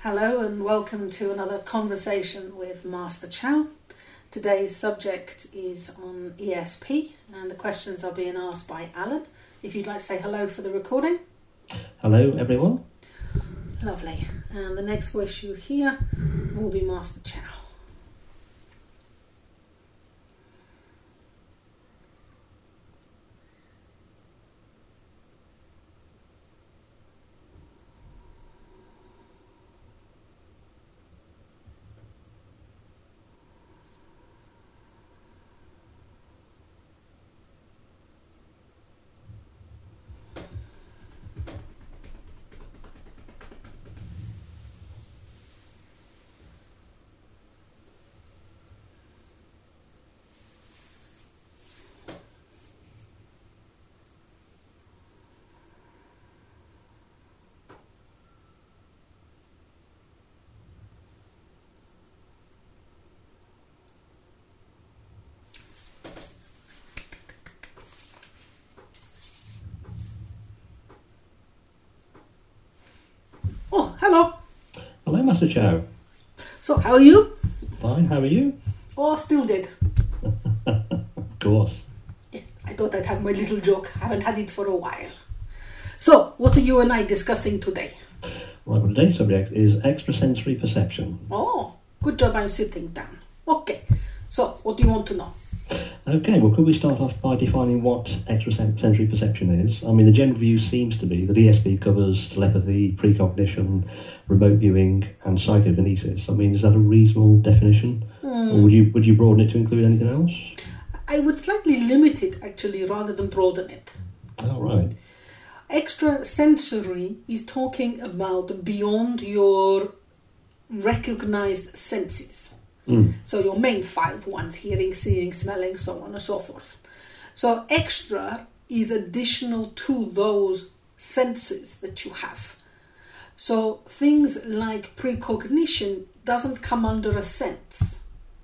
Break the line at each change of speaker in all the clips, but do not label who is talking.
Hello and welcome to another conversation with Master Chow. Today's subject is on ESP and the questions are being asked by Alan. If you'd like to say hello for the recording.
Hello everyone.
Lovely. And the next voice you hear will be Master Chow. Oh, hello.
Hello Master Chow.
So, how are you?
Fine, how are you?
Oh, still dead.
Of course.
Yeah, I thought I'd have my little joke. Haven't had it for a while. So, what are you and I discussing today?
Right, well today's subject is extrasensory perception.
Oh, good job I'm sitting down. Okay, so what do you want to know?
Okay, well could we start off by defining what extrasensory perception is? I mean the general view seems to be that ESP covers telepathy, precognition, remote viewing and psychokinesis. I mean is that a reasonable definition? Or would you broaden it to include anything else?
I would slightly limit it actually rather than broaden it.
Oh right.
Extrasensory is talking about beyond your recognized senses. So your main five ones, hearing, seeing, smelling, so on and so forth. So extra is additional to those senses that you have. So things like precognition doesn't come under a sense.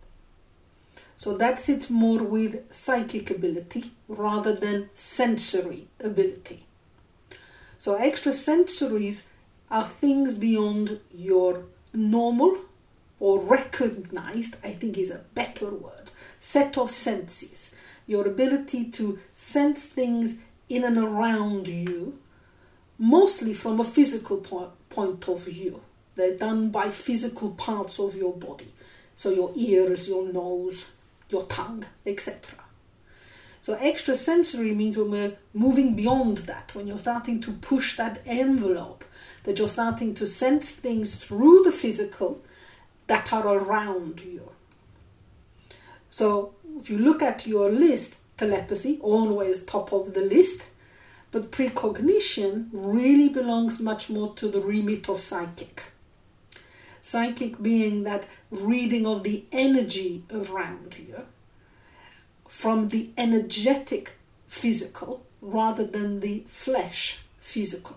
So that sits more with psychic ability rather than sensory ability. So extrasensories are things beyond your normal or recognized, I think is a better word, set of senses. Your ability to sense things in and around you, mostly from a physical point of view. They're done by physical parts of your body. So your ears, your nose, your tongue, etc. So extrasensory means when we're moving beyond that, when you're starting to push that envelope, that you're starting to sense things through the physical that are around you. So if you look at your list, telepathy, always top of the list, but precognition really belongs much more to the remit of psychic. Psychic being that reading of the energy around you from the energetic physical rather than the flesh physical.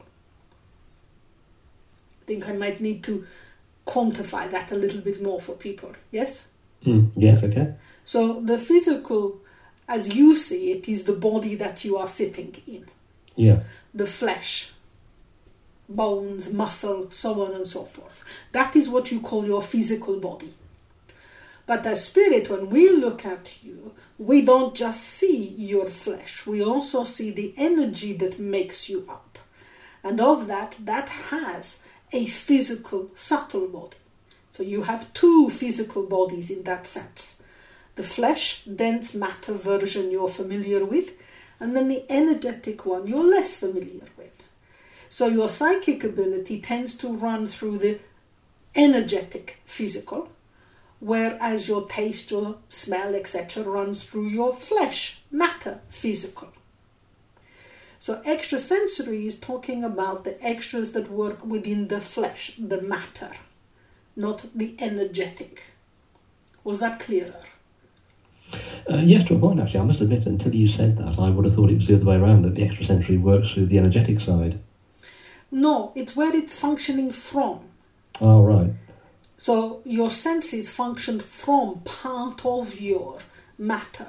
I think I might need to quantify that a little bit more for people, yes?
Yes, okay.
So the physical, as you see it, is the body that you are sitting in.
Yeah.
The flesh, bones, muscle, so on and so forth. That is what you call your physical body. But as spirit, when we look at you, we don't just see your flesh. We also see the energy that makes you up. And of that has a physical, subtle body. So you have two physical bodies in that sense. The flesh, dense matter version you're familiar with, and then the energetic one you're less familiar with. So your psychic ability tends to run through the energetic physical, whereas your taste, your smell, etc. runs through your flesh, matter, physical. So extrasensory is talking about the extras that work within the flesh, the matter, not the energetic. Was that clearer?
Yes, to a point actually. I must admit, until you said that, I would have thought it was the other way around, that the extrasensory works through the energetic side.
No, it's where it's functioning from.
Oh, right.
So your senses function from part of your matter.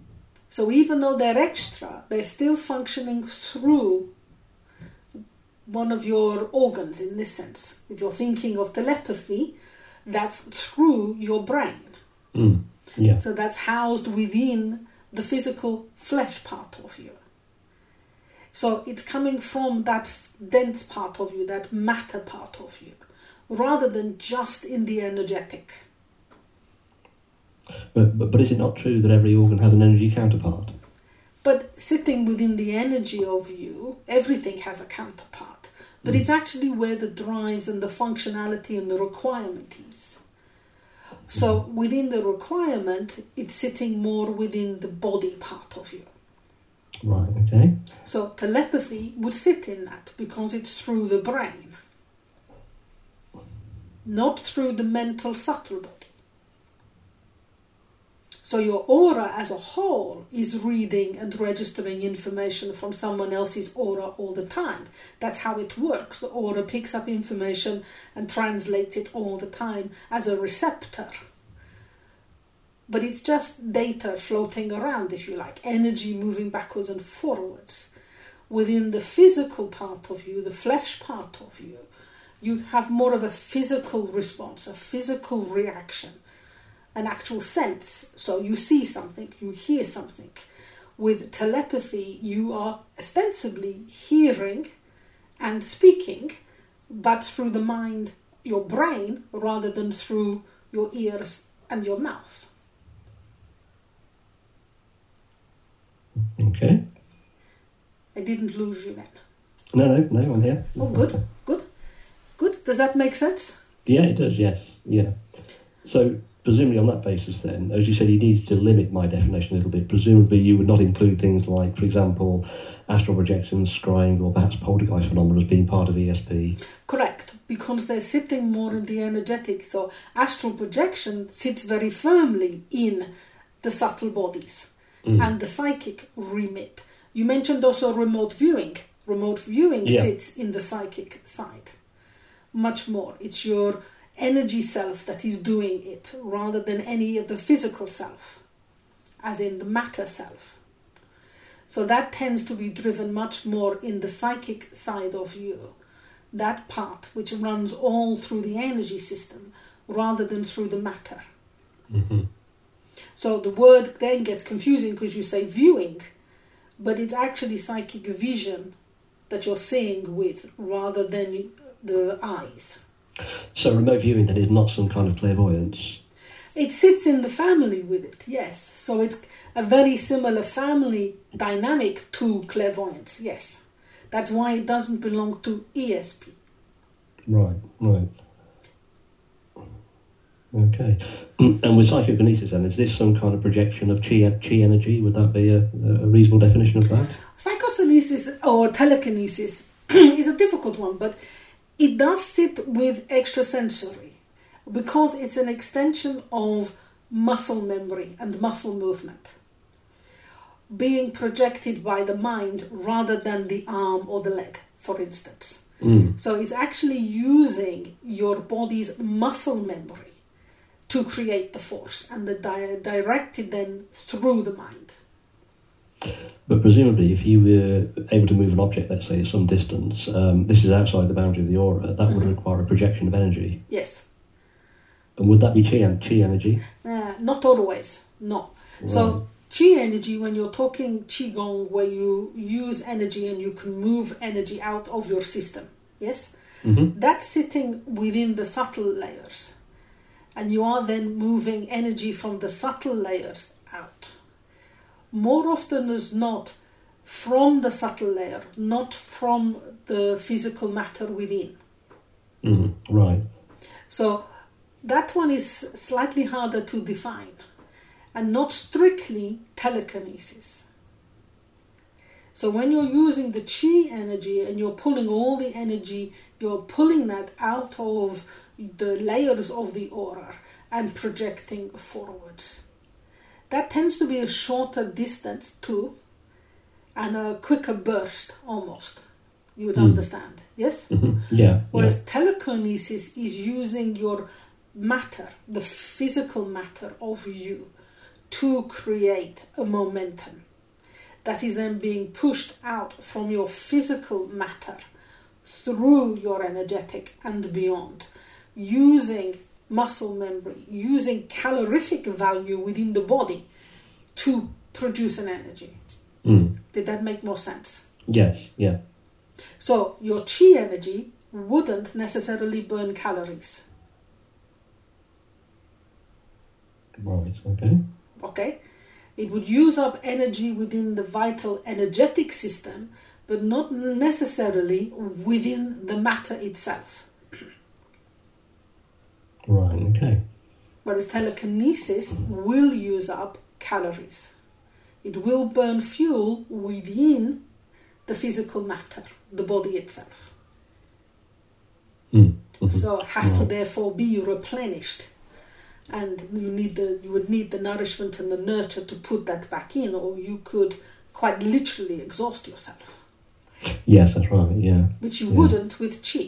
So even though they're extra, they're still functioning through one of your organs in this sense. If you're thinking of telepathy, that's through your brain.
Yeah.
So that's housed within the physical flesh part of you. So it's coming from that dense part of you, that matter part of you, rather than just in the energetic.
But is it not true that every organ has an energy counterpart?
But sitting within the energy of you, everything has a counterpart. But it's actually where the drives and the functionality and the requirement is. So within the requirement, it's sitting more within the body part of you.
Right, okay.
So telepathy would sit in that because it's through the brain, not through the mental subtle body. So your aura as a whole is reading and registering information from someone else's aura all the time. That's how it works. The aura picks up information and translates it all the time as a receptor. But it's just data floating around, if you like, energy moving backwards and forwards. Within the physical part of you, the flesh part of you, you have more of a physical response, a physical reaction, an actual sense. So you see something, you hear something. With telepathy, you are ostensibly hearing and speaking, but through the mind, your brain, rather than through your ears and your mouth.
Okay.
I didn't lose you then.
No, I'm here.
Oh, good. Does that make sense?
Yeah, it does, yes. Yeah. So, presumably on that basis then, as you said, you need to limit my definition a little bit. Presumably you would not include things like, for example, astral projections, scrying, or perhaps poltergeist phenomena as being part of ESP.
Correct, because they're sitting more in the energetic. So astral projection sits very firmly in the subtle bodies and the psychic remit. You mentioned also remote viewing. Remote viewing sits in the psychic side. Much more. It's your energy self that is doing it rather than any of the physical self, as in the matter self. So that tends to be driven much more in the psychic side of you, that part which runs all through the energy system rather than through the matter. So the word then gets confusing because you say viewing, but it's actually psychic vision that you're seeing with rather than the eyes.
So remote viewing then is not some kind of clairvoyance?
It sits in the family with it, yes. So it's a very similar family dynamic to clairvoyance, yes. That's why it doesn't belong to ESP.
Right. Okay. And with psychokinesis then, is this some kind of projection of chi energy? Would that be a reasonable definition of that?
Psychokinesis or telekinesis is a difficult one, but it does sit with extrasensory because it's an extension of muscle memory and muscle movement being projected by the mind rather than the arm or the leg, for instance. So it's actually using your body's muscle memory to create the force and directed then through the mind.
But presumably, if you were able to move an object, let's say, at some distance, this is outside the boundary of the aura, that would require a projection of energy.
Yes.
And would that be chi energy?
Not always, no. Right. So chi energy, when you're talking qigong, where you use energy and you can move energy out of your system, yes? That's sitting within the subtle layers. And you are then moving energy from the subtle layers out. More often as not, from the subtle layer, not from the physical matter within.
Right.
So that one is slightly harder to define, and not strictly telekinesis. So when you're using the chi energy and you're pulling all the energy, you're pulling that out of the layers of the aura and projecting forwards. That tends to be a shorter distance too, and a quicker burst almost. You would understand, yes?
Yeah.
Whereas telekinesis is using your matter, the physical matter of you, to create a momentum that is then being pushed out from your physical matter through your energetic and beyond, using muscle memory, using calorific value within the body to produce an energy. Did that make more sense?
Yes, yeah.
So your chi energy wouldn't necessarily burn calories.
Right, okay.
Okay? It would use up energy within the vital energetic system, but not necessarily within the matter itself.
Right, okay.
Whereas telekinesis will use up calories. It will burn fuel within the physical matter, the body itself. So it has to therefore be replenished. And you would need the nourishment and the nurture to put that back in, or you could quite literally exhaust yourself.
Yes, that's right, yeah.
Which you wouldn't with chi.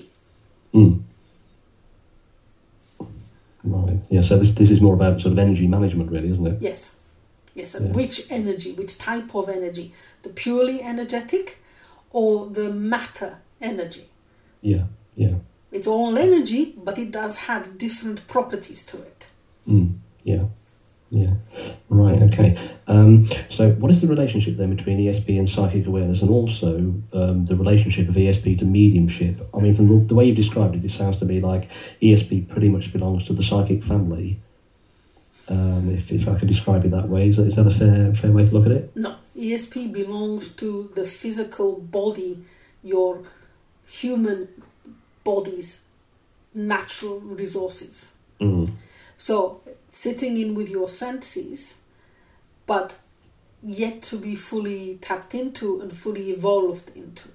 Right, yeah, so this is more about sort of energy management, really, isn't it?
Yes. Yes, and which energy, which type of energy? The purely energetic or the matter energy?
Yeah, yeah.
It's all energy, but it does have different properties to it.
Yeah, yeah. Right, okay. So what is the relationship then between ESP and psychic awareness, and also the relationship of ESP to mediumship? I mean, from the way you've described it, it sounds to me like ESP pretty much belongs to the psychic family. If I could describe it that way, is that a fair way to look at it?
No, ESP belongs to the physical body, your human body's natural resources. So sitting in with your senses, but yet to be fully tapped into and fully evolved into.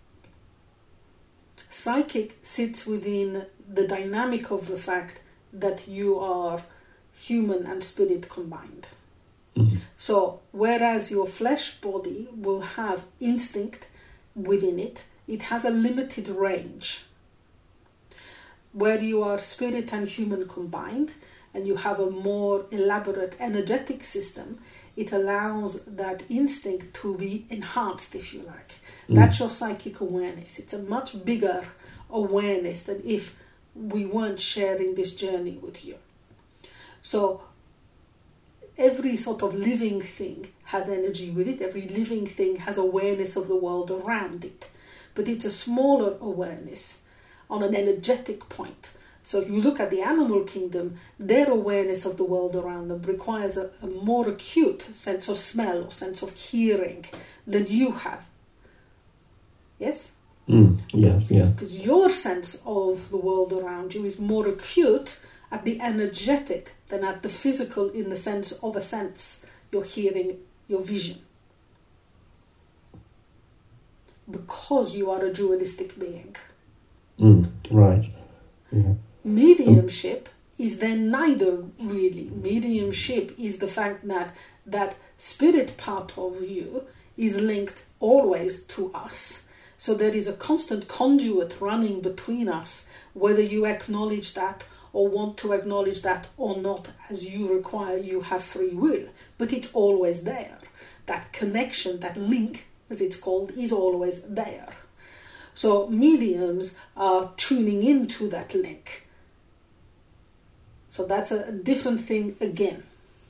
Psychic sits within the dynamic of the fact that you are human and spirit combined. So whereas your flesh body will have instinct within it, it has a limited range. Where you are spirit and human combined, and you have a more elaborate energetic system, it allows that instinct to be enhanced, if you like. That's your psychic awareness. It's a much bigger awareness than if we weren't sharing this journey with you. So every sort of living thing has energy with it. Every living thing has awareness of the world around it. But it's a smaller awareness on an energetic point. So if you look at the animal kingdom, their awareness of the world around them requires a more acute sense of smell or sense of hearing than you have. Yes?
Yeah.
Because your sense of the world around you is more acute at the energetic than at the physical, in the sense of a sense, your hearing, your vision. Because you are a dualistic being.
Right. Yeah.
Mediumship is then neither, really. Mediumship is the fact that that spirit part of you is linked always to us. So there is a constant conduit running between us, whether you acknowledge that or want to acknowledge that or not, as you require. You have free will, but it's always there. That connection, that link, as it's called, is always there. So mediums are tuning into that link. So that's a different thing again.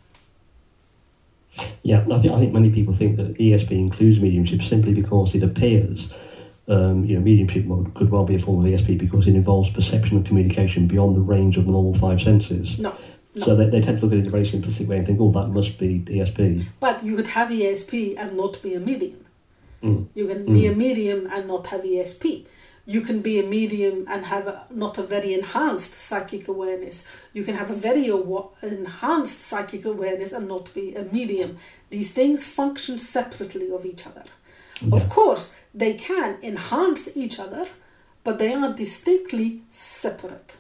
Yeah, I think many people think that ESP includes mediumship simply because it appears, mediumship could well be a form of ESP because it involves perception and communication beyond the range of the normal five senses.
No.
So they tend to look at it in a very simplistic way and think, that must be ESP.
But you could have ESP and not be a medium. You can be a medium and not have ESP. You can be a medium and have not a very enhanced psychic awareness. You can have a very enhanced psychic awareness and not be a medium. These things function separately of each other. Yeah. Of course, they can enhance each other, but they are distinctly separate.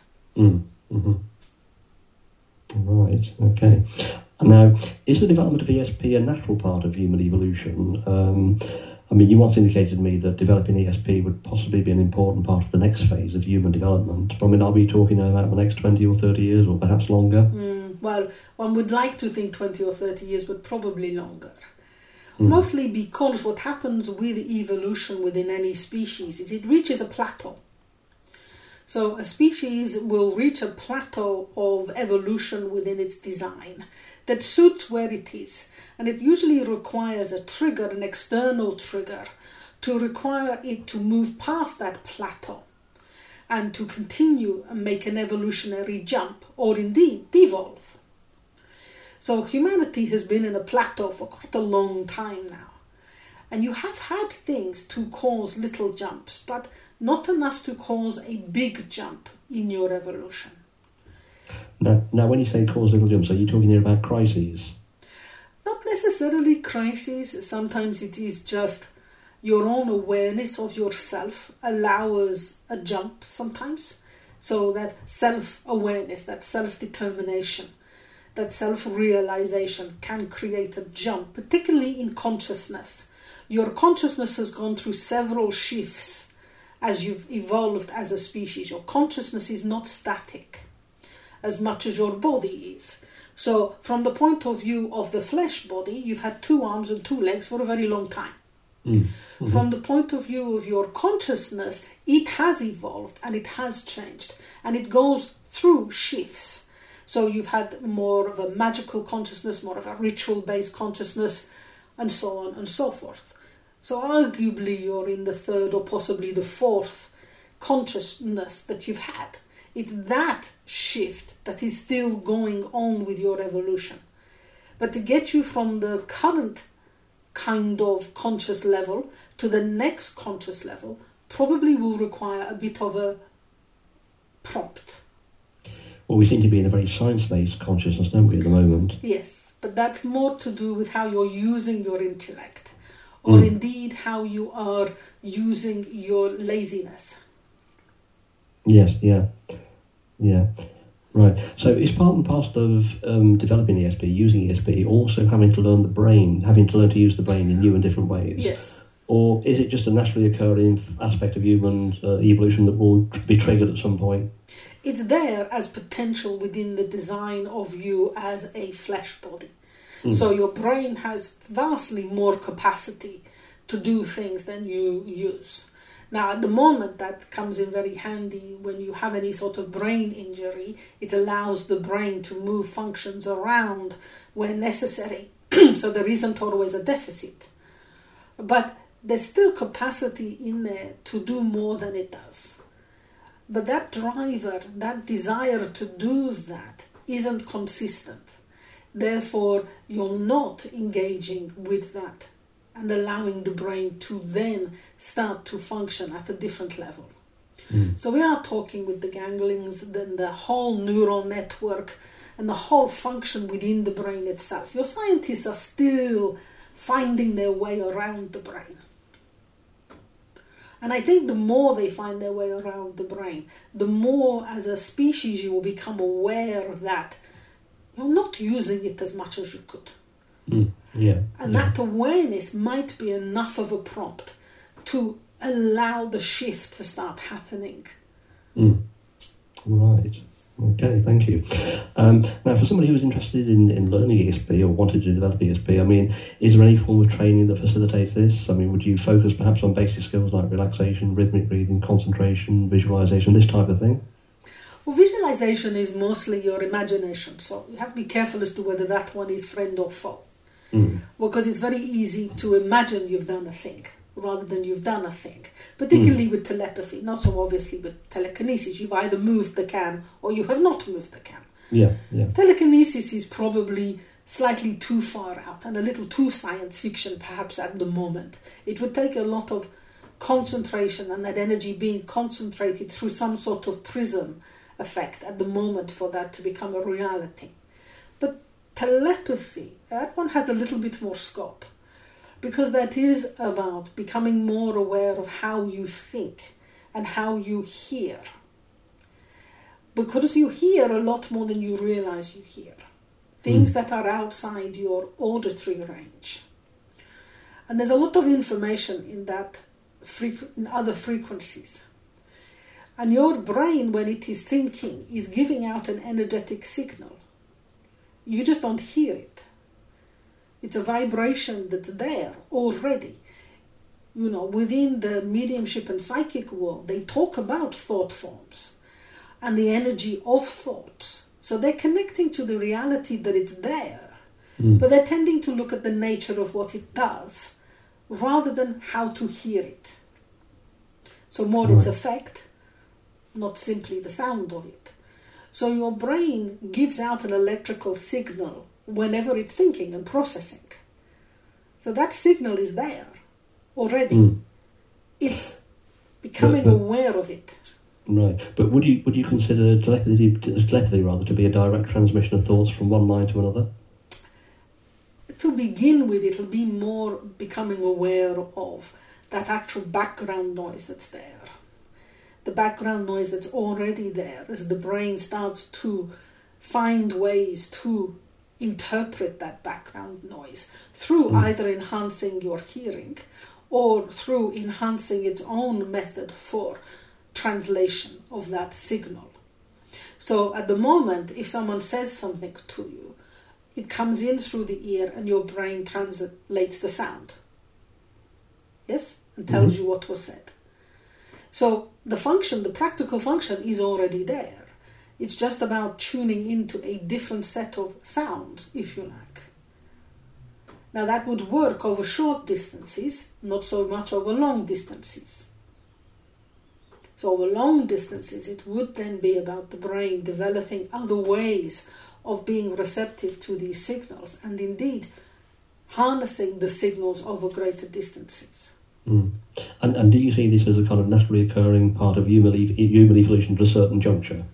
Right, okay. Now, is the development of ESP a natural part of human evolution? You once indicated to me that developing ESP would possibly be an important part of the next phase of human development. Are we talking about the next 20 or 30 years, or perhaps longer?
Well, one would like to think 20 or 30 years, but probably longer. Mostly because what happens with evolution within any species is it reaches a plateau. So a species will reach a plateau of evolution within its design that suits where it is. And it usually requires a trigger, an external trigger, to require it to move past that plateau and to continue and make an evolutionary jump, or indeed devolve. So humanity has been in a plateau for quite a long time now. And you have had things to cause little jumps, but not enough to cause a big jump in your evolution.
Now, when you say cause little jumps, are you talking here about crises?
Not necessarily crises. Sometimes it is just your own awareness of yourself allows a jump sometimes. So that self-awareness, that self-determination, that self-realization can create a jump, particularly in consciousness. Your consciousness has gone through several shifts as you've evolved as a species. Your consciousness is not static as much as your body is. So from the point of view of the flesh body, you've had 2 arms and 2 legs for a very long time. Mm-hmm. From the point of view of your consciousness, it has evolved and it has changed, and it goes through shifts. So you've had more of a magical consciousness, more of a ritual-based consciousness, and so on and so forth. So arguably you're in the 3rd or possibly the 4th consciousness that you've had. It's that shift that is still going on with your evolution. But to get you from the current kind of conscious level to the next conscious level probably will require a bit of a prompt.
Well, we seem to be in a very science-based consciousness, don't we, at the moment?
Yes, but that's more to do with how you're using your intellect. Or indeed how you are using your laziness.
Yes, yeah. Right. So is part and parcel of developing ESP, using ESP, also having to learn the brain, having to learn to use the brain in new and different ways?
Yes.
Or is it just a naturally occurring aspect of human evolution that will be triggered at some point?
It's there as potential within the design of you as a flesh body. So your brain has vastly more capacity to do things than you use. Now, at the moment, that comes in very handy when you have any sort of brain injury. It allows the brain to move functions around when necessary. So there isn't always a deficit. But there's still capacity in there to do more than it does. But that driver, that desire to do that, isn't consistent. Therefore, you're not engaging with that and allowing the brain to then start to function at a different level. So we are talking with the ganglions, then the whole neural network and the whole function within the brain itself. Your scientists are still finding their way around the brain. And I think the more they find their way around the brain, the more as a species you will become aware that you're not using it as much as you could. And that awareness might be enough of a prompt to allow the shift to start happening.
Right. Okay, thank you. Now, for somebody who is interested in learning ESP or wanted to develop ESP, I mean, is there any form of training that facilitates this? I mean, would you focus perhaps on basic skills like relaxation, rhythmic breathing, concentration, visualization, this type of thing?
Well, visualization is mostly your imagination, so you have to be careful as to whether that one is friend or foe. Because it's very easy to imagine you've done a thing rather than you've done a thing, particularly with telepathy, not so obviously with telekinesis. You've either moved the can or you have not moved the can. Telekinesis is probably slightly too far out and a little too science fiction perhaps at the moment. It would take a lot of concentration and that energy being concentrated through some sort of prism effect at the moment for that to become a reality. But telepathy, that one has a little bit more scope, because that is about becoming more aware of how you think and how you hear. Because you hear a lot more than you realize you hear. Things that are outside your auditory range. And there's a lot of information in that in other frequencies. And your brain, when it is thinking, is giving out an energetic signal. You just don't hear it. It's a vibration that's there already. You know, within the mediumship and psychic world, they talk about thought forms and the energy of thoughts. So they're connecting to the reality that it's there, but they're tending to look at the nature of what it does rather than how to hear it. So more its effect, not simply the sound of it. So your brain gives out an electrical signal whenever it's thinking and processing. So that signal is there already. It's becoming aware of it.
Right, but would you consider telepathy rather to be a direct transmission of thoughts from one mind to another?
To begin with, it'll be more becoming aware of that actual background noise that's there. The background noise that's already there as the brain starts to find ways to interpret that background noise through either enhancing your hearing or through enhancing its own method for translation of that signal. So at the moment, if someone says something to you, it comes in through the ear and your brain translates the sound. Yes? And tells you what was said. So the function, the practical function is already there. It's just about tuning into a different set of sounds, if you like. Now that would work over short distances, not so much over long distances. So over long distances, it would then be about the brain developing other ways of being receptive to these signals and indeed harnessing the signals over greater distances.
And do you see this as a kind of naturally occurring part of human evolution at a certain juncture?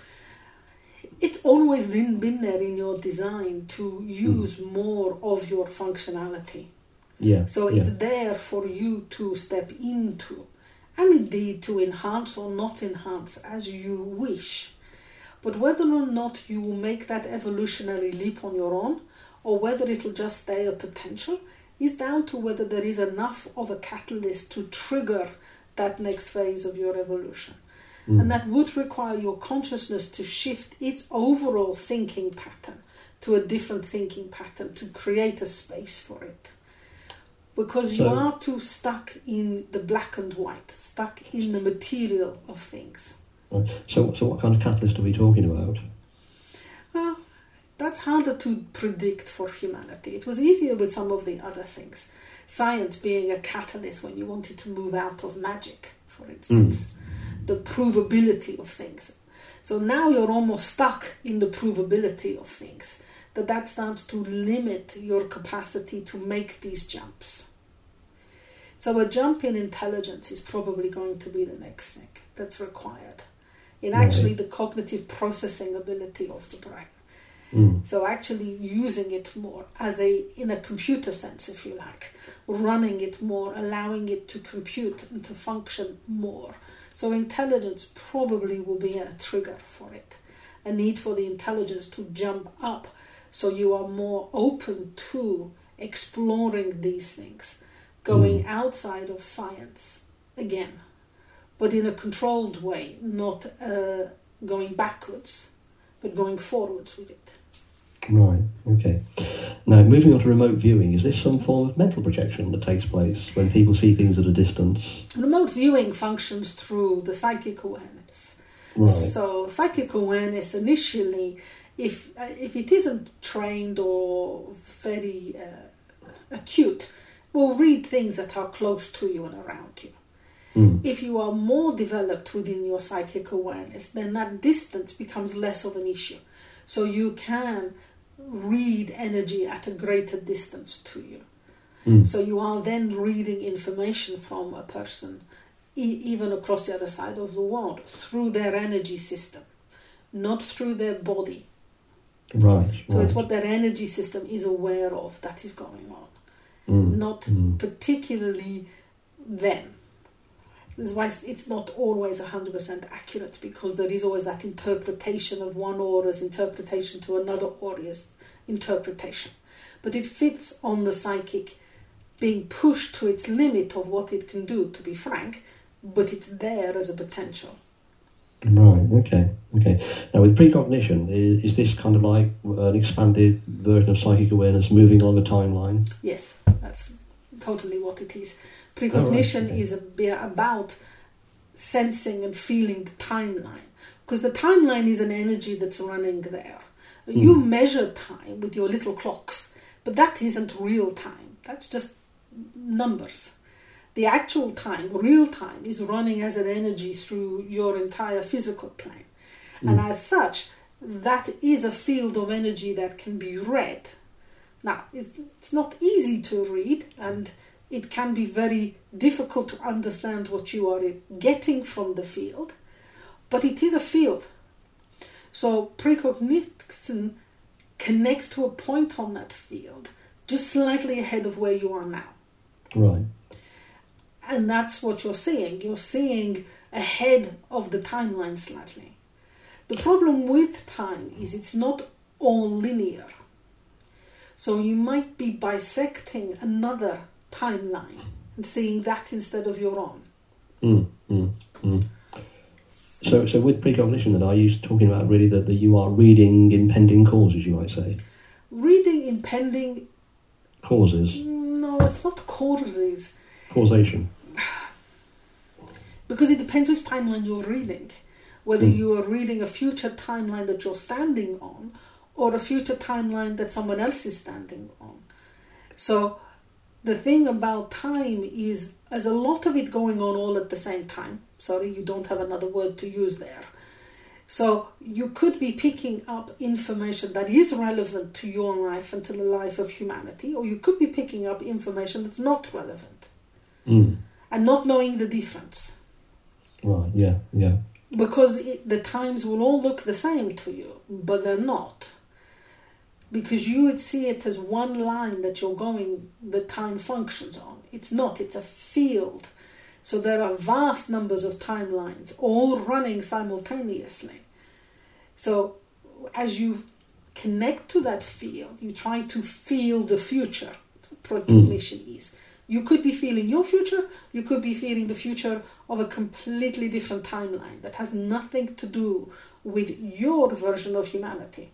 It's always been there in your design to use more of your functionality. So it's there for you to step into and indeed to enhance or not enhance as you wish. But whether or not you will make that evolutionary leap on your own or whether it'll just stay a potential is down to whether there is enough of a catalyst to trigger that next phase of your evolution. And that would require your consciousness to shift its overall thinking pattern to a different thinking pattern to create a space for it. Because you are too stuck in the black and white, stuck in the material of things.
So what kind of catalyst are we talking about?
Well, that's harder to predict for humanity. It was easier with some of the other things. Science being a catalyst when you wanted to move out of magic, for instance. The provability of things. So now you're almost stuck in the provability of things. That starts to limit your capacity to make these jumps. So a jump in intelligence is probably going to be the next thing that's required in actually the cognitive processing ability of the brain. So actually using it more as in a computer sense, if you like, running it more, allowing it to compute and to function more. So intelligence probably will be a trigger for it, a need for the intelligence to jump up so you are more open to exploring these things, going outside of science again, but in a controlled way, not going backwards, but going forwards with it.
Right, okay. Now, moving on to remote viewing, is this some form of mental projection that takes place when people see things at a distance?
Remote viewing functions through the psychic awareness.
Right.
So psychic awareness initially, if it isn't trained or very acute, will read things that are close to you and around you. If you are more developed within your psychic awareness, then that distance becomes less of an issue. So you can read energy at a greater distance to you. So you are then reading information from a person, even across the other side of the world, through their energy system, not through their body.
Right.
So it's what their energy system is aware of that is going on, not particularly them. This is why it's not always 100% accurate, because there is always that interpretation of one aura's interpretation to another aura's interpretation. But it fits on the psychic being pushed to its limit of what it can do, to be frank, but it's there as a potential.
Right, Okay. Now, with precognition, is this kind of like an expanded version of psychic awareness moving along a timeline?
Yes, that's totally what it is. Precognition is about sensing and feeling the timeline, because the timeline is an energy that's running there. You measure time with your little clocks, but that isn't real time. That's just numbers. The actual time, real time, is running as an energy through your entire physical plane. And as such, that is a field of energy that can be read. Now, it's not easy to read, and it can be very difficult to understand what you are getting from the field, but it is a field. So precognition connects to a point on that field, just slightly ahead of where you are now.
Right.
And that's what you're seeing. You're seeing ahead of the timeline slightly. The problem with time is it's not all linear. So you might be bisecting another timeline and seeing that instead of your own.
So with precognition, then, are you talking about really that you are reading impending causes, you might say?
Reading impending...
Causes?
No, it's not causes.
Causation?
Because it depends which timeline you're reading. Whether you are reading a future timeline that you're standing on, or a future timeline that someone else is standing on. So the thing about time is, there's a lot of it going on all at the same time. Sorry, you don't have another word to use there. So you could be picking up information that is relevant to your life and to the life of humanity, or you could be picking up information that's not relevant. And not knowing the difference.
Right, yeah.
Because the times will all look the same to you, but they're not. Because you would see it as one line that you're going, the time functions on. It's not, it's a field. So there are vast numbers of timelines, all running simultaneously. So as you connect to that field, you try to feel the future. Precognition is. You could be feeling your future, you could be feeling the future of a completely different timeline that has nothing to do with your version of humanity.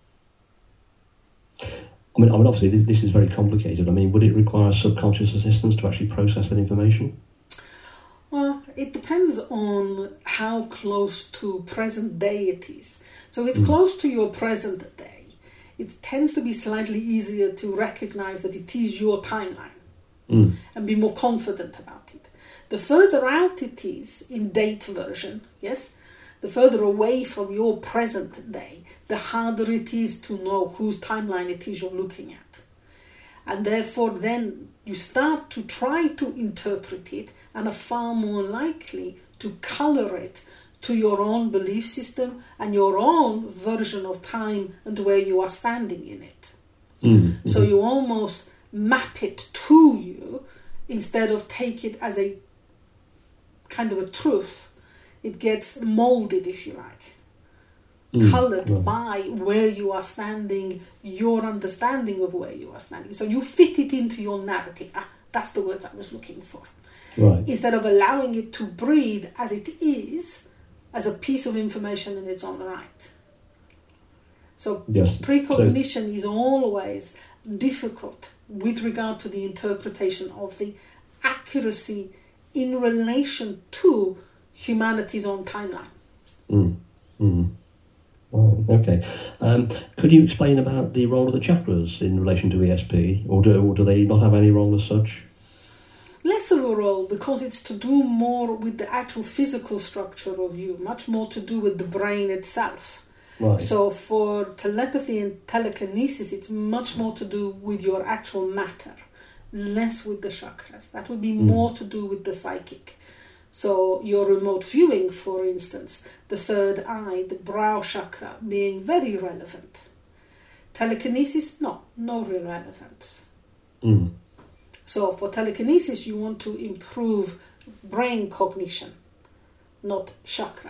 I mean, obviously, this is very complicated. I mean, would it require subconscious assistance to actually process that information?
Well, it depends on how close to present day it is. So if it's close to your present day, it tends to be slightly easier to recognize that it is your timeline and be more confident about it. The further out it is in date version, yes, the further away from your present day, the harder it is to know whose timeline it is you're looking at. And therefore then you start to try to interpret it and are far more likely to color it to your own belief system and your own version of time and where you are standing in it. So you almost map it to you instead of take it as a kind of a truth. It gets molded, if you like, colored by where you are standing, your understanding of where you are standing. So you fit it into your narrative. That's the words I was looking for.
Right.
Instead of allowing it to breathe as it is, as a piece of information in its own right. So precognition is always difficult with regard to the interpretation of the accuracy in relation to humanity's own timeline.
Oh, okay. Could you explain about the role of the chakras in relation to ESP, or do they not have any role as such?
Less of a role, because it's to do more with the actual physical structure of you, much more to do with the brain itself.
Right.
So for telepathy and telekinesis, it's much more to do with your actual matter, less with the chakras. That would be more to do with the psychic. So your remote viewing, for instance, the third eye, the brow chakra being very relevant. Telekinesis, no real relevance. So for telekinesis, you want to improve brain cognition, not chakra.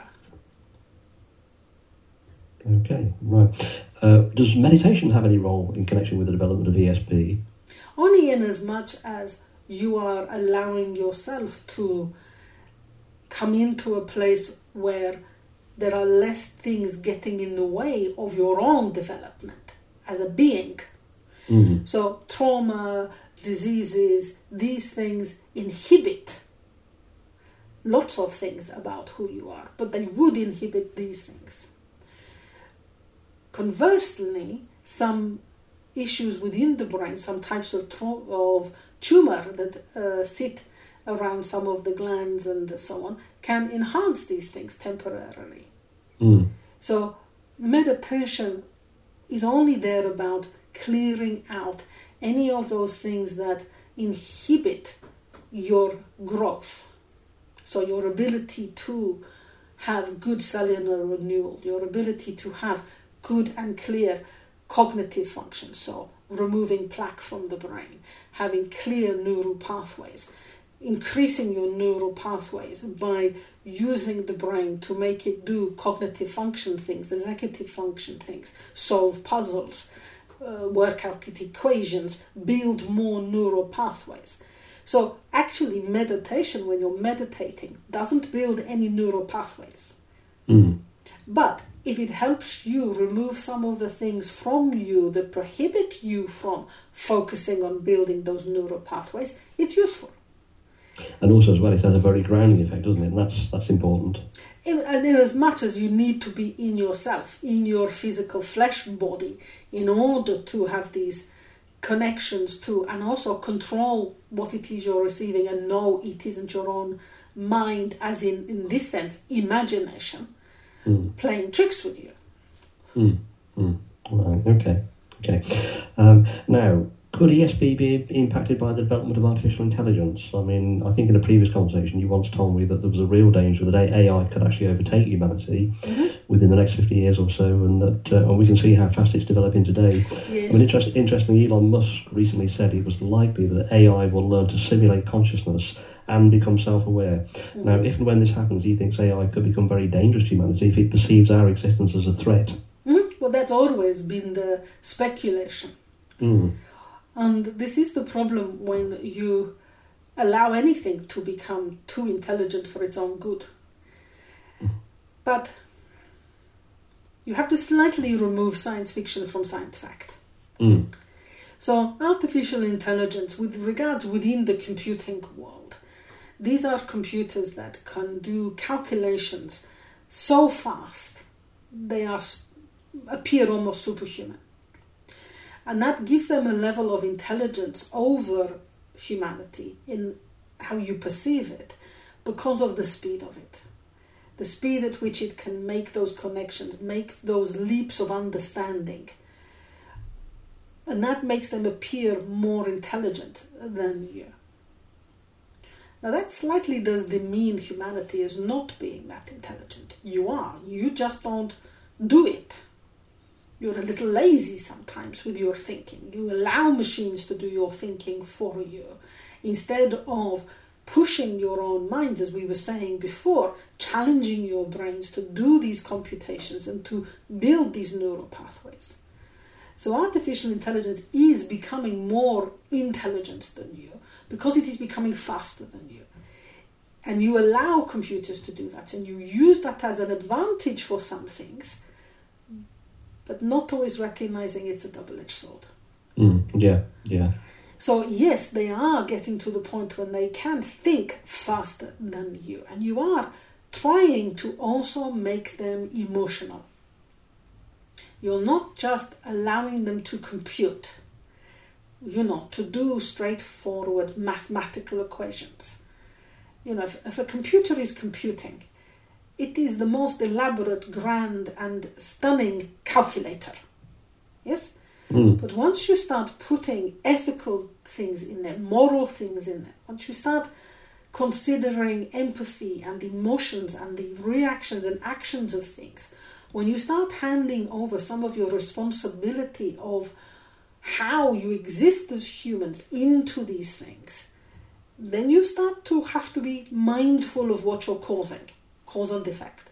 Okay, right. Does meditation have any role in connection with the development of ESP?
Only in as much as you are allowing yourself to come into a place where there are less things getting in the way of your own development as a being.
Mm-hmm.
So trauma, diseases, these things inhibit lots of things about who you are, but they would inhibit these things. Conversely, some issues within the brain, some types of tumor that sit around some of the glands and so on, can enhance these things temporarily.
Mm.
So meditation is only there about clearing out any of those things that inhibit your growth. So your ability to have good cellular renewal, your ability to have good and clear cognitive function, so removing plaque from the brain, having clear neural pathways, increasing your neural pathways by using the brain to make it do cognitive function things, executive function things, solve puzzles, work out equations, build more neural pathways. So actually meditation, when you're meditating, doesn't build any neural pathways.
Mm.
But if it helps you remove some of the things from you that prohibit you from focusing on building those neural pathways, it's useful.
And also as well, it has a very grounding effect, doesn't it? And that's important.
And in as much as you need to be in yourself, in your physical flesh body, in order to have these connections to, and also control what it is you're receiving and know it isn't your own mind, as in this sense, imagination, playing tricks with you.
Right, okay. Now, could ESP be impacted by the development of artificial intelligence? I mean, I think in a previous conversation you once told me that there was a real danger that AI could actually overtake humanity within the next 50 years or so, and that and we can see how fast it's developing today.
Yes.
I mean, interestingly, Elon Musk recently said it was likely that AI will learn to simulate consciousness and become self-aware. Now, if and when this happens, he thinks AI could become very dangerous to humanity if it perceives our existence as a threat.
Well, that's always been the speculation. And this is the problem when you allow anything to become too intelligent for its own good. But you have to slightly remove science fiction from science fact. So artificial intelligence, with regards within the computing world, these are computers that can do calculations so fast they appear almost superhuman. And that gives them a level of intelligence over humanity in how you perceive it because of the speed of it. The speed at which it can make those connections, make those leaps of understanding. And that makes them appear more intelligent than you. Now that slightly does demean humanity as not being that intelligent. You are. You just don't do it. You're a little lazy sometimes with your thinking. You allow machines to do your thinking for you instead of pushing your own minds, as we were saying before, challenging your brains to do these computations and to build these neural pathways. So artificial intelligence is becoming more intelligent than you because it is becoming faster than you. And you allow computers to do that, and you use that as an advantage for some things, but not always recognizing it's a double-edged sword.
Yeah.
So yes, they are getting to the point when they can think faster than you, and you are trying to also make them emotional. You're not just allowing them to compute, to do straightforward mathematical equations. If a computer is computing, it is the most elaborate, grand and stunning calculator. Yes? But once you start putting ethical things in there, moral things in there, once you start considering empathy and emotions and the reactions and actions of things, when you start handing over some of your responsibility of how you exist as humans into these things, then you start to have to be mindful of what you're causing. Cause and effect.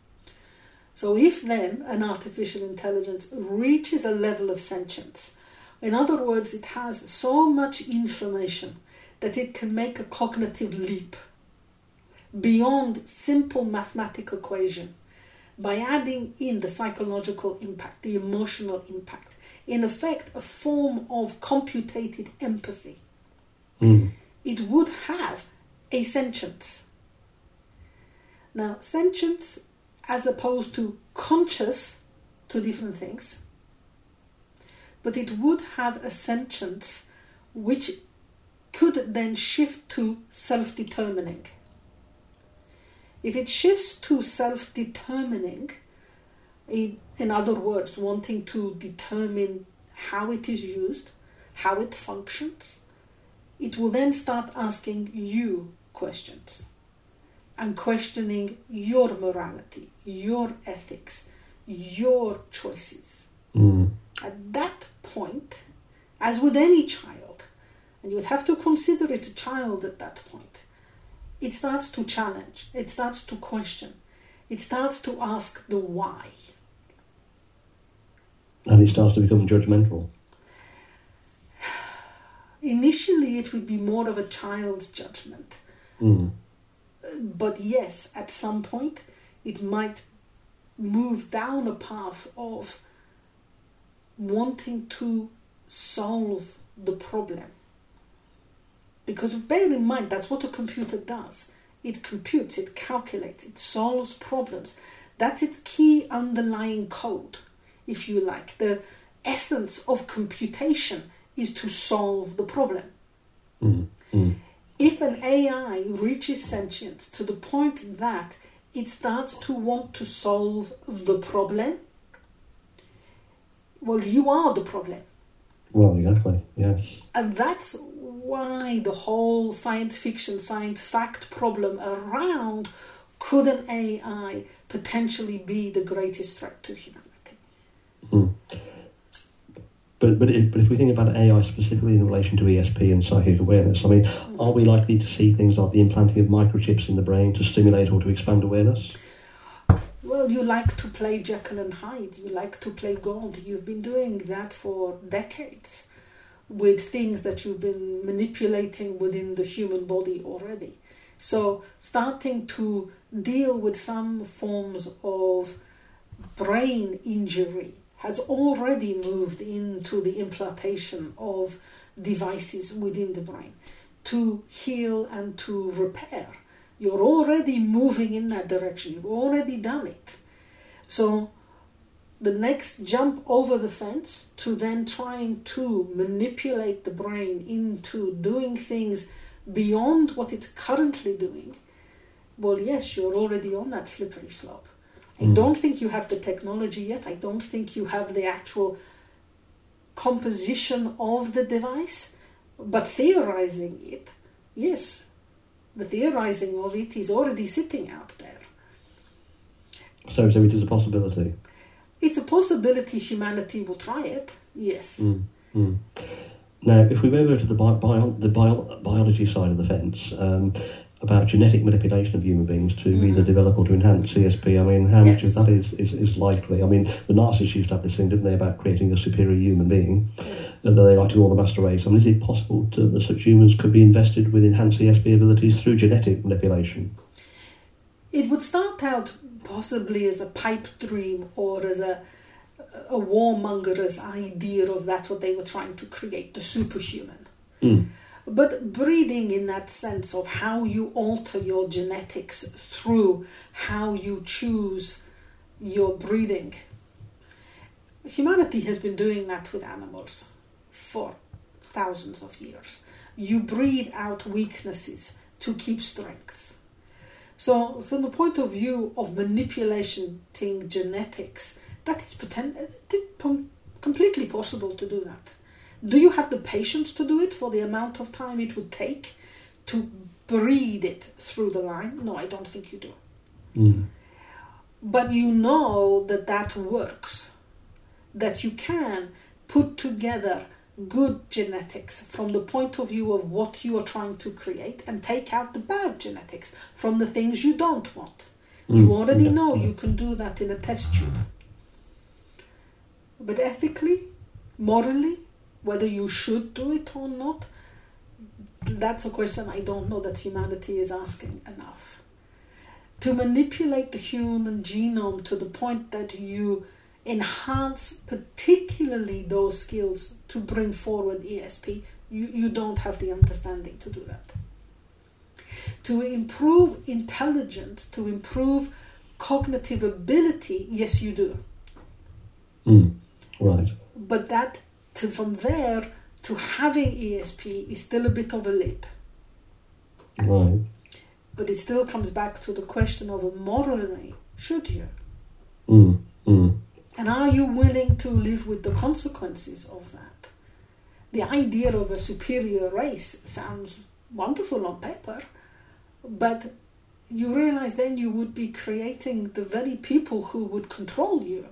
So if then an artificial intelligence reaches a level of sentience, in other words, it has so much information that it can make a cognitive leap beyond simple mathematical equation, by adding in the psychological impact, the emotional impact, in effect a form of computated empathy, it would have a sentience. Now, sentience, as opposed to conscious, two different things, but it would have a sentience which could then shift to self-determining. If it shifts to self-determining, in other words, wanting to determine how it is used, how it functions, it will then start asking you questions and questioning your morality, your ethics, your choices. At that point, as with any child, and you would have to consider it a child at that point, it starts to challenge, it starts to question, it starts to ask the why.
And it starts to become judgmental.
Initially, it would be more of a child's judgment. But yes, at some point, it might move down a path of wanting to solve the problem. Because bear in mind, that's what a computer does. It computes, it calculates, it solves problems. That's its key underlying code, if you like. The essence of computation is to solve the problem. If an AI reaches sentience to the point that it starts to want to solve the problem, well, you are the problem.
Well, exactly, yes.
And that's why the whole science fiction, science fact problem around could an AI potentially be the greatest threat to humanity.
But if we think about AI specifically in relation to ESP and psychic awareness, I mean, are we likely to see things like the implanting of microchips in the brain to stimulate or to expand awareness?
Well, you like to play Jekyll and Hyde, you like to play God. You've been doing that for decades with things that you've been manipulating within the human body already. So starting to deal with some forms of brain injury has already moved into the implantation of devices within the brain to heal and to repair. You're already moving in that direction. You've already done it. So the next jump over the fence to then trying to manipulate the brain into doing things beyond what it's currently doing, well, yes, you're already on that slippery slope. I don't think you have the technology yet. I don't think you have the actual composition of the device. But theorizing it, yes, the theorizing of it is already sitting out there.
So it is a possibility?
It's a possibility humanity will try it, yes.
Now, if we move over to the biology side of the fence, about genetic manipulation of human beings to either develop or to enhance CSP, I mean, how much of that is likely? I mean, the Nazis used to have this thing, didn't they, about creating a superior human being, that they like to call the master race. I mean, is it possible that such humans could be invested with enhanced CSP abilities through genetic manipulation?
It would start out possibly as a pipe dream or as a warmonger's idea of that's what they were trying to create, the superhuman. But breeding in that sense of how you alter your genetics through how you choose your breeding. Humanity has been doing that with animals for thousands of years. You breed out weaknesses to keep strengths. So from the point of view of manipulating genetics, that is completely possible to do that. Do you have the patience to do it for the amount of time it would take to breed it through the line? No, I don't think you do. But you know that works, that you can put together good genetics from the point of view of what you are trying to create and take out the bad genetics from the things you don't want. You already know you can do that in a test tube. But ethically, morally, whether you should do it or not, that's a question I don't know that humanity is asking enough. to manipulate the human genome to the point that you enhance particularly those skills to bring forward ESP, you don't have the understanding to do that. To improve intelligence, to improve cognitive ability, yes, you do.
Right.
But from there to having ESP is still a bit of a leap.
Right.
But it still comes back to the question of morally, should you? And are you willing to live with the consequences of that? The idea of a superior race sounds wonderful on paper, but you realize then you would be creating the very people who would control you.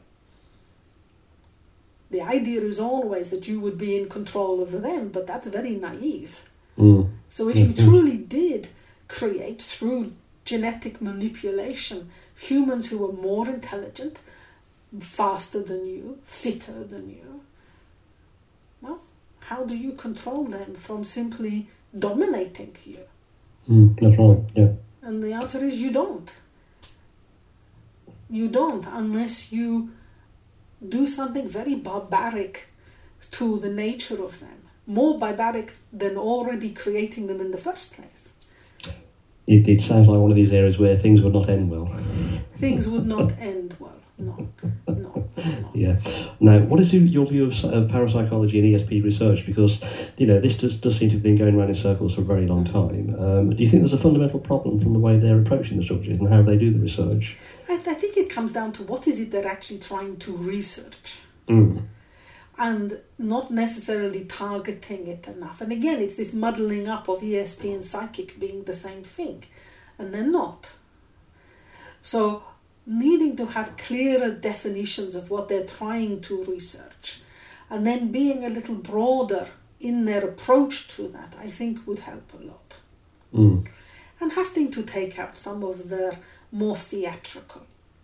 The idea is always that you would be in control of them, but that's very naive. So if you truly did create, through genetic manipulation, humans who are more intelligent, faster than you, fitter than you, well, how do you control them from simply dominating you?
That's right, yeah.
And the answer is you don't. You don't, unless you do something very barbaric to the nature of them. More barbaric than already creating them in the first place.
It sounds like one of these areas where things would not end well.
Things would not end well. No.
Yeah. Now, what is your view of parapsychology and ESP research? Because, this does seem to have been going around in circles for a very long time. Do you think there's a fundamental problem from the way they're approaching the subject and how they do the research?
I think it comes down to what is it they're actually trying to research. And not necessarily targeting it enough. And again, it's this muddling up of ESP and psychic being the same thing. And they're not. So needing to have clearer definitions of what they're trying to research, and then being a little broader in their approach to that, I think would help a lot. And having to take out some of their more theatrical.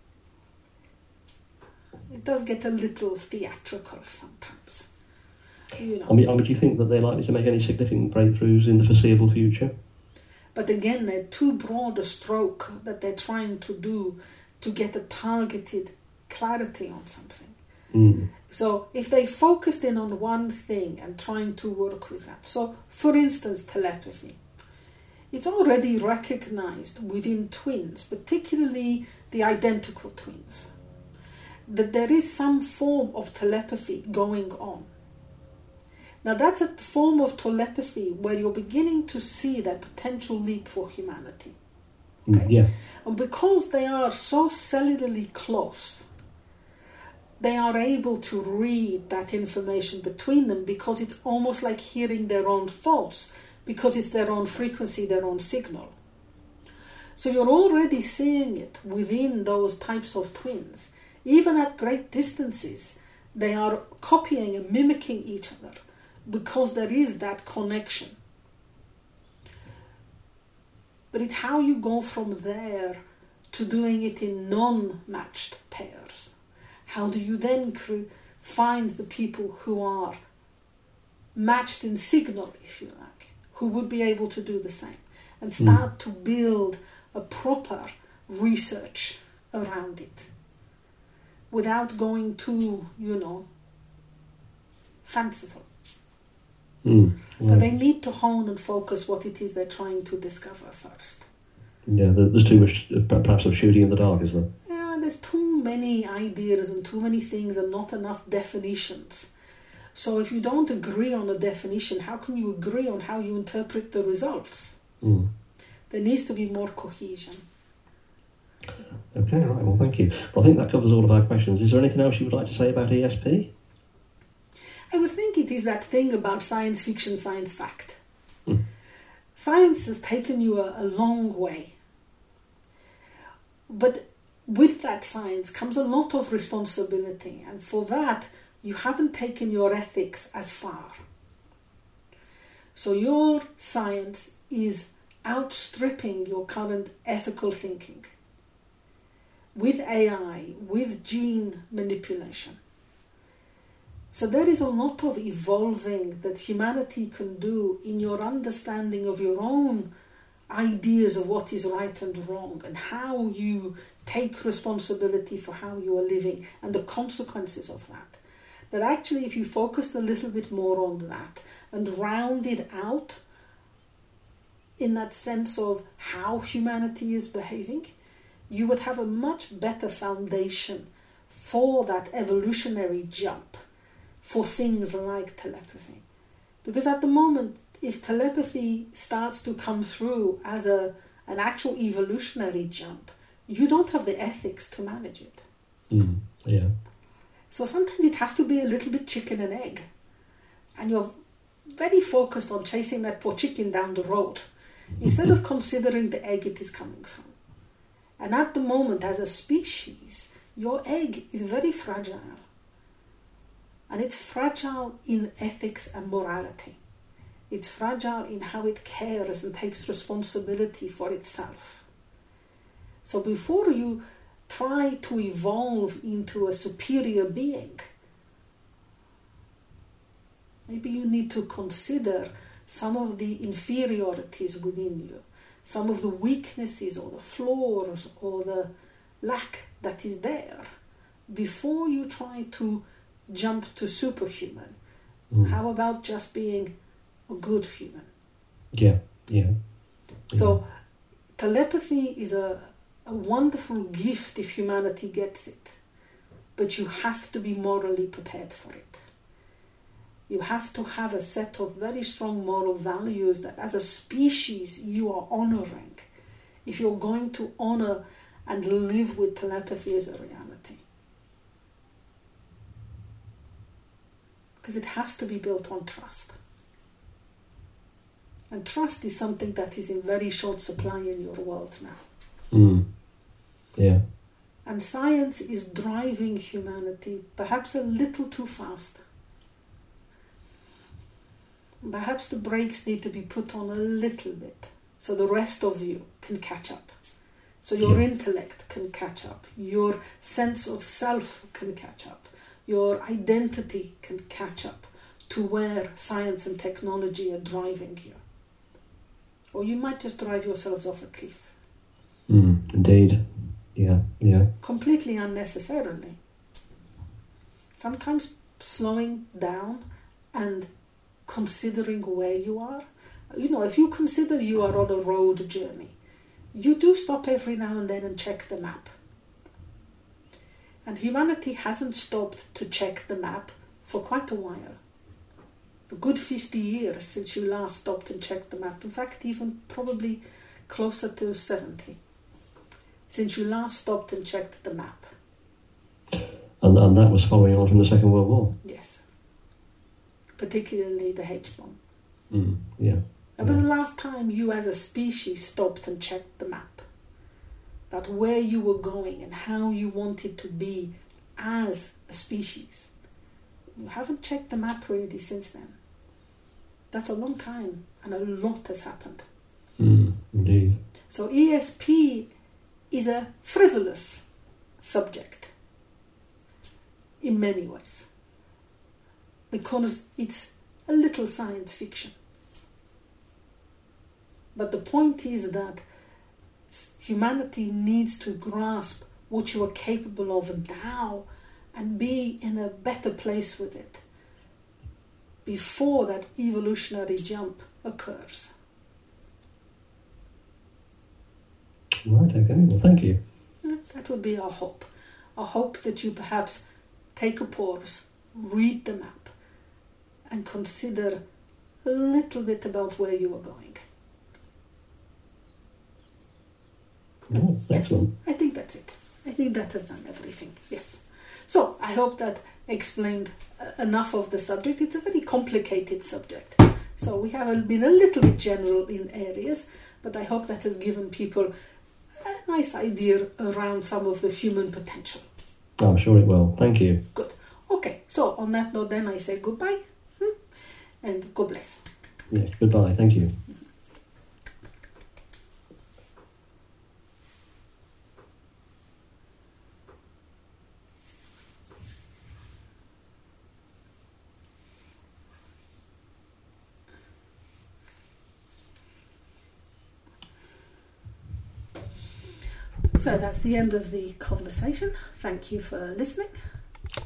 It does get a little theatrical sometimes.
I mean, do you think that they're likely to make any significant breakthroughs in the foreseeable future?
But again, they're too broad a stroke that they're trying to do to get a targeted clarity on something. So if they focused in on one thing and trying to work with that. So, for instance, telepathy. It's already recognized within twins, particularly the identical twins, that there is some form of telepathy going on. Now that's a form of telepathy where you're beginning to see that potential leap for humanity. Okay?
Yeah.
And because they are so cellularly close, they are able to read that information between them, because it's almost like hearing their own thoughts, because it's their own frequency, their own signal. So you're already seeing it within those types of twins. Even at great distances, they are copying and mimicking each other because there is that connection. But it's how you go from there to doing it in non-matched pairs. How do you then find the people who are matched in signal, if you like, who would be able to do the same, and start to build a proper research around it without going too, fanciful.
Right.
But they need to hone and focus what it is they're trying to discover first.
Yeah, there's too much, perhaps, of shooting in the dark, is there?
Yeah, there's too many ideas and too many things and not enough definitions. So if you don't agree on a definition, how can you agree on how you interpret the results? There needs to be more cohesion.
Okay, right, well, thank you. Well, I think that covers all of our questions. Is there anything else you would like to say about ESP?
I would think it is that thing about science fiction, science fact. Science has taken you a long way. But with that science comes a lot of responsibility. And for that, you haven't taken your ethics as far. So your science is outstripping your current ethical thinking. With AI, with gene manipulation. So there is a lot of evolving that humanity can do in your understanding of your own ideas of what is right and wrong, and how you take responsibility for how you are living and the consequences of that. That actually, if you focused a little bit more on that and rounded out in that sense of how humanity is behaving, you would have a much better foundation for that evolutionary jump for things like telepathy. Because at the moment, if telepathy starts to come through as an actual evolutionary jump, you don't have the ethics to manage it.
Yeah.
So sometimes it has to be a little bit chicken and egg. And you're very focused on chasing that poor chicken down the road instead of considering the egg it is coming from. And at the moment, as a species, your egg is very fragile. And it's fragile in ethics and morality. It's fragile in how it cares and takes responsibility for itself. So before you try to evolve into a superior being, maybe you need to consider some of the inferiorities within you, some of the weaknesses or the flaws or the lack that is there, before you try to jump to superhuman. How about just being a good human?
Yeah.
So telepathy is a wonderful gift if humanity gets it, but you have to be morally prepared for it. You have to have a set of very strong moral values that as a species you are honoring if you're going to honor and live with telepathy as a reality. Because it has to be built on trust. And trust is something that is in very short supply in your world now.
Yeah.
And science is driving humanity perhaps a little too fast. Perhaps the brakes need to be put on a little bit so the rest of you can catch up. So your intellect can catch up. Your sense of self can catch up. Your identity can catch up to where science and technology are driving you. Or you might just drive yourselves off a cliff.
Indeed. Yeah.
Completely unnecessarily. Sometimes slowing down and considering where you are. If you consider you are on a road journey, you do stop every now and then and check the map. And humanity hasn't stopped to check the map for quite a while. A good 50 years since you last stopped and checked the map. In fact, even probably closer to 70. Since you last stopped and checked the map.
And that was following on from the Second World War?
Yes. Particularly the H-bomb.
Yeah.
That was the last time you as a species stopped and checked the map. About where you were going and how you wanted to be as a species. You haven't checked the map really since then. That's a long time and a lot has happened.
Indeed.
So ESP is a frivolous subject in many ways because it's a little science fiction. But the point is that humanity needs to grasp what you are capable of now and be in a better place with it before that evolutionary jump occurs.
Right, okay. Well, thank you.
That would be our hope. Our hope that you perhaps take a pause, read the map, and consider a little bit about where you are going.
Oh, excellent.
Yes, I think that's it. I think that has done everything. Yes. So I hope that explained enough of the subject. It's a very complicated subject. So we have been a little bit general in areas, but I hope that has given people a nice idea around some of the human potential.
I'm sure it will. Thank you.
Good. Okay, so on that note then I say goodbye and God bless.
Yes, goodbye. Thank you.
So that's the end of the conversation. Thank you for listening.